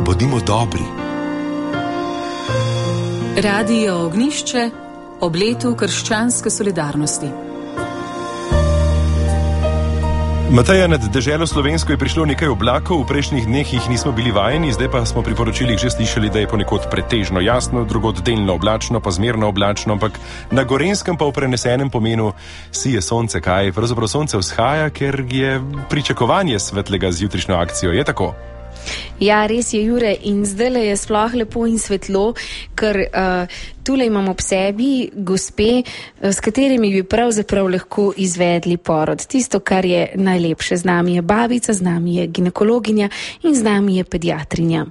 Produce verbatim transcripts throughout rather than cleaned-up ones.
bodimo dobri. Radio Ognjišče ob letu krščanske solidarnosti. Mateja, nad deželo slovensko je prišlo nekaj oblakov, v prejšnjih dneh jih nismo bili vajeni, zdaj pa smo pri poročilih že slišali, da je ponekod pretežno jasno, drugod delno oblačno, pa zmerno oblačno, ampak na Gorenjskem pa v prenesenem pomenu sije sonce. Kaj? Pravzaprav sonce vzhaja, ker je pričakovanje svetlega z jutrišnjo akcijo. Je tako? Ja, res je, Jure, in zdaj je sploh lepo in svetlo, ker uh, tule imamo ob sebi gospe, s katerimi bi pravzaprav lahko izvedli porod. Tisto, kar je najlepše. Z nami je babica, z nami je ginekologinja in z nami je pediatrinja.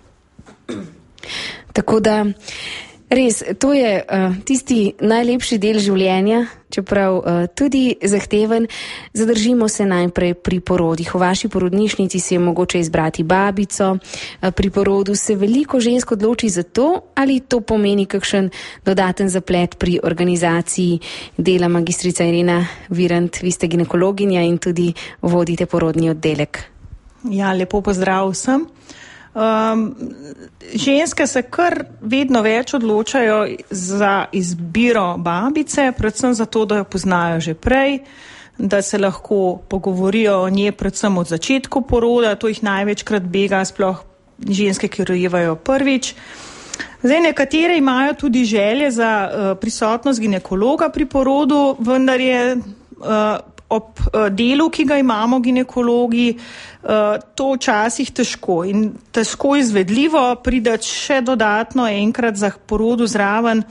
Tako da, res, to je uh, tisti najlepši del življenja, čeprav uh, tudi zahteven. Zadržimo se najprej pri porodih. V vaši porodnišnici si je mogoče izbrati babico. Uh, pri porodu se veliko žensk odloči za to, ali to pomeni kakšen dodaten zaplet pri organizaciji dela. Magistrica Irena Virant, vi ste ginekologinja in tudi vodite porodni oddelek. Ja, lepo pozdrav vsem. Um, ženske se kar vedno več odločajo za izbiro babice, predvsem zato, da jo poznajo že prej, da se lahko pogovorijo o njej predvsem od začetku poroda, to jih največkrat bega, sploh ženske, ki rojevajo prvič. Zdaj, nekatere imajo tudi želje za uh, prisotnost ginekologa pri porodu, vendar je uh, ob delu, ki ga imamo ginekologi, to včasih težko in težko izvedljivo pridati še dodatno enkrat za porodu zraven,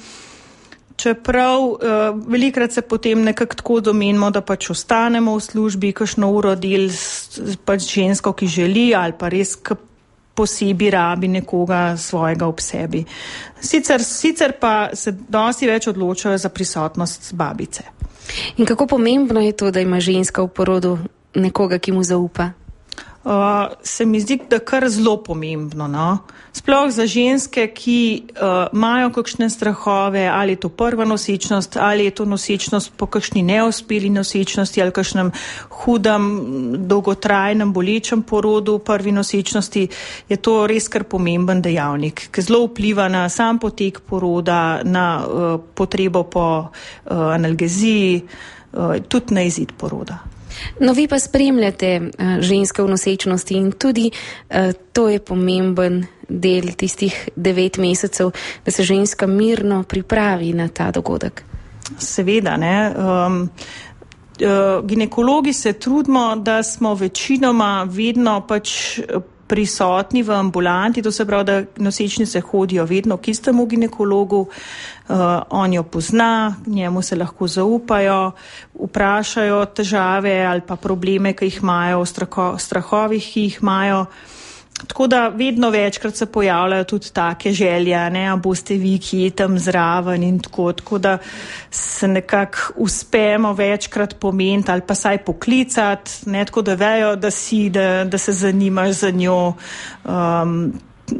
čeprav velikrat se potem nekako tako domenimo, da pač ostanemo v službi, kakšno uro del pač žensko, ki želi ali pa res posebej rabi nekoga svojega ob sebi. Sicer, sicer pa se dosti več odločajo za prisotnost babice. In kako pomembno je to, da ima ženska v porodu nekoga, ki mu zaupa? Uh, se mi zdi, da kar zelo pomembno, no? Sploh za ženske, ki uh, imajo kakšne strahove, ali je to prva nosečnost, ali je to nosečnost po kakšni neuspeli nosečnosti ali kakšnem hudem, dolgotrajnem, bolečem porodu prvi nosečnosti, je to res kar pomemben dejavnik, ki zelo vpliva na sam potek poroda, na uh, potrebo po uh, analgeziji, uh, tudi na izid poroda. No, vi pa spremljate uh, ženske v nosečnosti in tudi uh, to je pomemben del tistih devet mesecev, da se ženska mirno pripravi na ta dogodek. Seveda, ne. Um, uh, ginekologi se trudimo, da smo večinoma vedno pač prisotni v ambulanti, to se pravi, da nosečnice hodijo vedno k istemu ginekologu, uh, on jo pozna, njemu se lahko zaupajo, vprašajo težave ali pa probleme, ki jih imajo, o strahovih, ki jih imajo. Tako da vedno večkrat se pojavljajo tudi take želje, ne, a boste vi kje tam zraven in tako, tako da se nekako uspemo večkrat pomeniti ali pa saj poklicati, ne, tako da vejo, da si, da, da se zanimaš za njo. Um,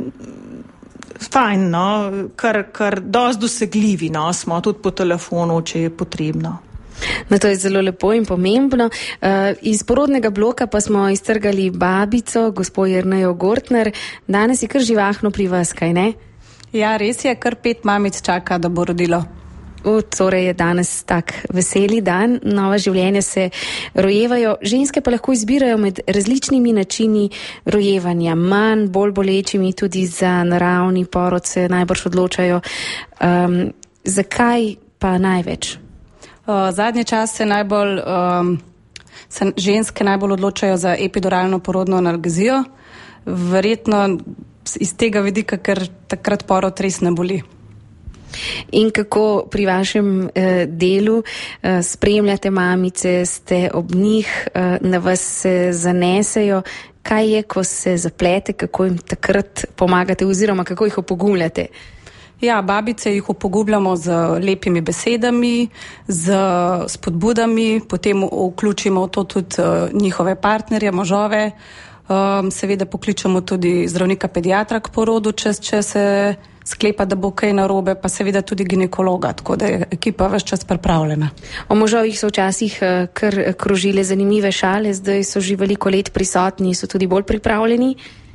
fajn, no, kar, kar dosti dosegljivi, no, smo tudi po telefonu, če je potrebno. No, to je zelo lepo in pomembno. Uh, iz porodnega bloka pa smo iztrgali babico, gospo Jernejo Gortner. Danes je kar živahno pri vas, kaj ne? Ja, res je, kar pet mamic čaka, da bo rodilo. U, torej je danes tak veseli dan, nova življenja se rojevajo. Ženske pa lahko izbirajo med različnimi načini rojevanja, manj, bolj bolečimi, tudi za naravni porod se najbrž odločajo. Um, zakaj pa največ? Uh, zadnji čas se najbolj, um, se ženske najbolj odločajo za epiduralno porodno analgezijo. Verjetno iz tega vidika, ker takrat porod res ne boli. In kako pri vašem eh, delu eh, spremljate mamice, ste ob njih, eh, na vas se zanesejo, kaj je, ko se zaplete, kako jim takrat pomagate oziroma kako jih opogumljate? Ja, babice jih opogubljamo z lepimi besedami, z spodbudami, potem vključimo v to tudi uh, njihove partnerje, možove. Um, seveda pokličemo tudi zdravnika pediatra k porodu, če, če se sklepa, da bo kaj narobe, pa seveda tudi ginekologa, tako da je ekipa ves čas pripravljena. O možovih so včasih uh, kar krožile zanimive šale, zdaj so že veliko let prisotni, so tudi bolj pripravljeni.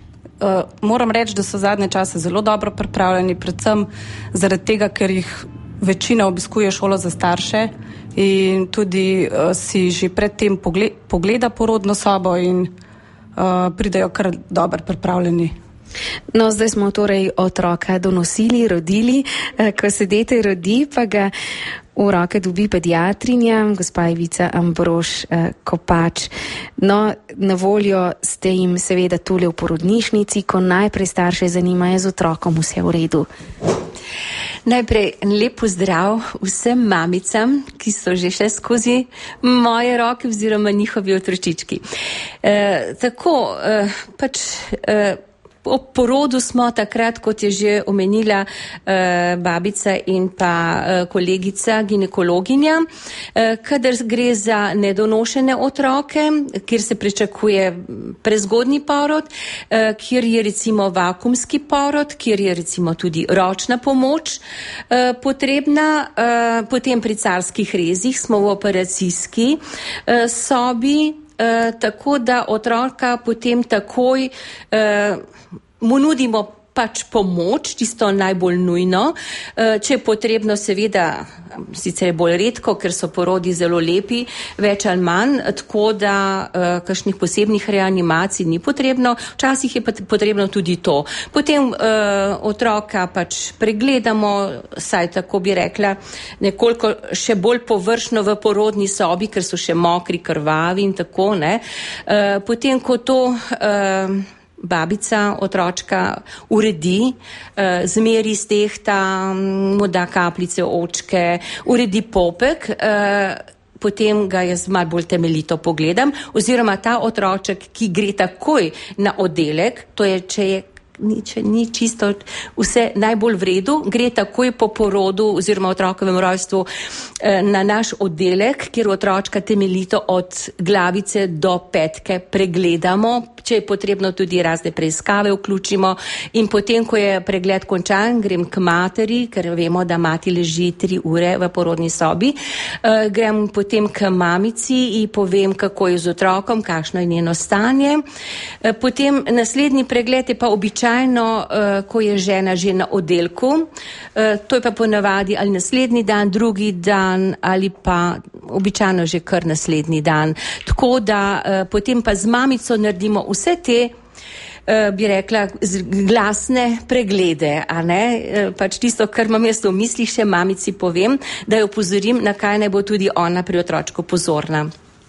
uh, moram reči, da so zadnje čase zelo dobro pripravljeni, predvsem zaradi tega, ker jih večina obiskuje šolo za starše in tudi uh, si že predtem pogled, pogleda porodno sobo in uh, pridejo kar dobro pripravljeni. No, zdaj smo torej otroka donosili, rodili, ko se dete rodi, pa ga v roke dobi pediatrinja, gospa Ivica Ambrož Kopač. No, na voljo ste jim seveda tule v porodnišnici, ko najprej starše zanimajo z otrokom vse v redu. Najprej lep pozdrav vsem mamicam, ki so že šle skozi moje roke oziroma njihovi otročički. E, tako, e, pač... E, Ob porodu smo takrat, kot je že omenila eh, babica in pa eh, kolegica ginekologinja, eh, kadar gre za nedonošene otroke, kjer se pričakuje prezgodnji porod, eh, kjer je recimo vakuumski porod, kjer je recimo tudi ročna pomoč eh, potrebna, eh, potem pri carskih rezih smo v operacijski eh, sobi, eh, tako da otroka potem takoj eh, mu nudimo pač pomoč, tisto najbolj nujno, če je potrebno seveda, sicer je bolj redko, ker so porodi zelo lepi, več ali manj, tako da kakšnih posebnih reanimacij ni potrebno, včasih je potrebno tudi to. Potem uh, otroka pač pregledamo, saj tako bi rekla, nekoliko še bolj površno v porodni sobi, ker so še mokri, krvavi in tako, ne. Uh, potem, ko to uh, babica otročka uredi, eh, zmeri stehta, mu da kapljice očke, uredi popek, eh, potem ga jaz malo bolj temeljito pogledam, oziroma ta otroček, ki gre takoj na oddelek, to je, če je Ni, če ni čisto vse najbolj v redu, gre takoj po porodu oziroma otrokovem rojstvu eh, na naš oddelek, kjer otročka temeljito od glavice do petke pregledamo, če je potrebno tudi razne preiskave vključimo in potem, ko je pregled končan, grem k materi, ker vemo, da mati leži tri ure v porodni sobi, eh, grem potem k mamici in povem, kako je z otrokom, kakšno je njeno stanje. Eh, potem naslednji pregled je pa običajno Običajno, ko je žena že na oddelku, to je pa ponavadi ali naslednji dan, drugi dan ali pa običajno že kar naslednji dan. Tako da potem pa z mamico naredimo vse te, bi rekla, glasne preglede, a ne? Pač tisto, kar imam jaz v mislih, še mamici povem, da jo opozorim, na kaj naj bo tudi ona pri otročku pozorna.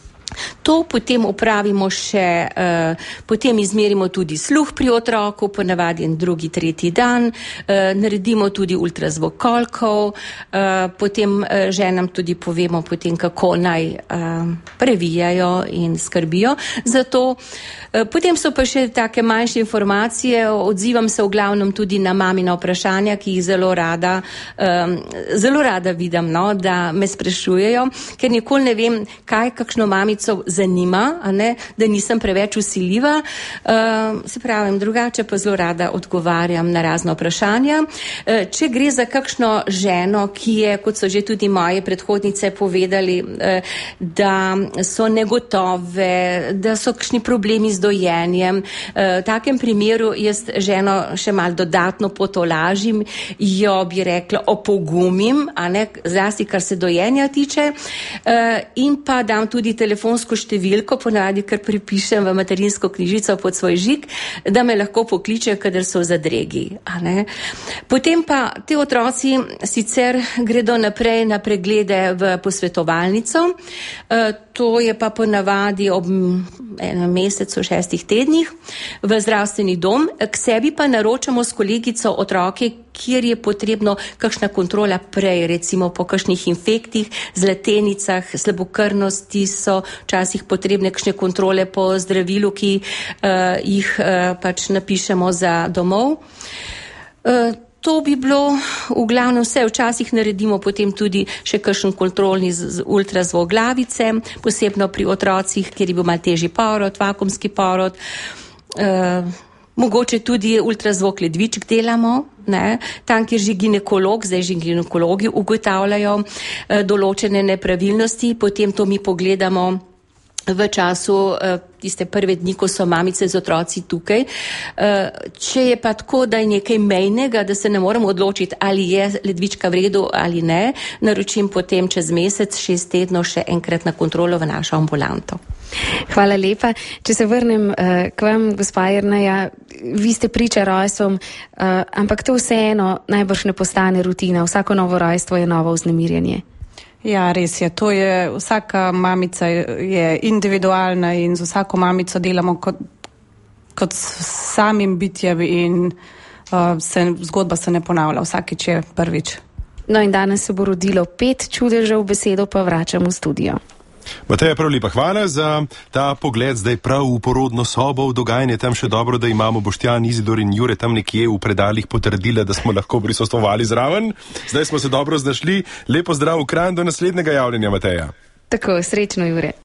To potem upravimo še, eh, potem izmerimo tudi sluh pri otroku, ponavadi en drugi, tretji dan, eh, naredimo tudi ultrazvok kolkov, eh, potem eh, ženam tudi povemo potem, kako naj eh, previjajo in skrbijo za to. Eh, potem so pa še take manjše informacije, odzivam se v glavnem tudi na mamina vprašanja, ki jih zelo rada, eh, zelo rada vidim, no, da me sprašujejo, ker nikoli ne vem, kaj kakšno mamico zanima, a ne, da nisem preveč vsiljiva, uh, se pravim, drugače pa zelo rada odgovarjam na razna vprašanja. Uh, če gre za kakšno ženo, ki je, kot so že tudi moje predhodnice povedali, uh, da so negotove, da so kakšni problemi z dojenjem, uh, v takem primeru jaz ženo še malo dodatno potolažim, jo bi rekla opogumim, a ne, zlasti kar se dojenja tiče, uh, in pa dam tudi telefon številko, ponavadi, ker pripišem v materinsko knjižico pod svoj žig, da me lahko pokličejo, kadar so v zadregi. A ne? Potem pa te otroci sicer gredo naprej na preglede v posvetovalnico, e, to je pa ponavadi ob enem mesecu, šestih tednih v zdravstveni dom. K sebi pa naročamo s kolegico otroke, kjer je potrebno kakšna kontrola prej, recimo po kakšnih infektih, zlatenicah, slabokrvnosti so včasih potrebne kakšne kontrole po zdravilu, ki uh, jih uh, pač napišemo za domov. Uh, To bi bilo v glavnem vse. Včasih naredimo potem tudi še kakšen kontrolni z, z ultrazvok glavice, posebno pri otrocih, kjer je bil malo težji porod, vakuumski porod. Uh, mogoče tudi ultrazvok ledvičk delamo, ne? Tam, kjer že ginekolog, zdaj že ginekologi ugotavljajo uh, določene nepravilnosti, potem to mi pogledamo v času uh, tiste prve dni, ko so mamice z otroci tukaj. Če je pa tako, da je nekaj mejnega, da se ne moremo odločiti, ali je ledvička v redu ali ne, naročim potem čez mesec, šest tednov še enkrat na kontrolo v našo ambulanto. Hvala lepa. Če se vrnem uh, k vam, gospa Jerneja, vi ste priča rojstvom, uh, ampak to vseeno najbrž ne postane rutina. Vsako novo rojstvo je novo vznemirjenje. Ja, res je. To je, vsaka mamica je individualna in z vsako mamico delamo kot, kot samim bitjem in uh, se, zgodba se ne ponavlja. Vsakič je prvič. No in danes se bo rodilo pet čudežev, besedo pa vračam v studio. Mateja, prav lepa hvala za ta pogled zdaj prav v porodno sobo, v dogajanje tam še dobro, da imamo Boštjan, Izidor in Jure tam nekje v predalih potrdila, da smo lahko prisostvovali zraven. Zdaj smo se dobro znašli. Lepo zdrav v Kranj, do naslednjega javljanja, Mateja. Tako, srečno, Jure.